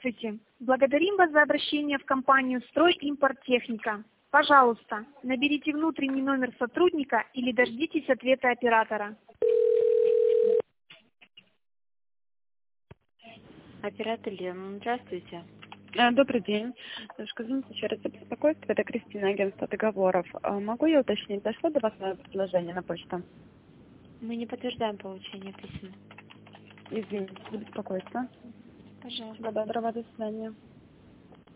Здравствуйте. Благодарим вас за обращение в компанию «Стройимпорттехника». Пожалуйста, наберите внутренний номер сотрудника или дождитесь ответа оператора. Оператор Лена, здравствуйте. Добрый день. Скажите еще раз за беспокойство. Это Кристина, агентство договоров. Могу я уточнить, дошло до вас мое предложение на почту? Мы не подтверждаем получение письма. Извините за беспокойство. Пожалуйста. Всего доброго, до свидания.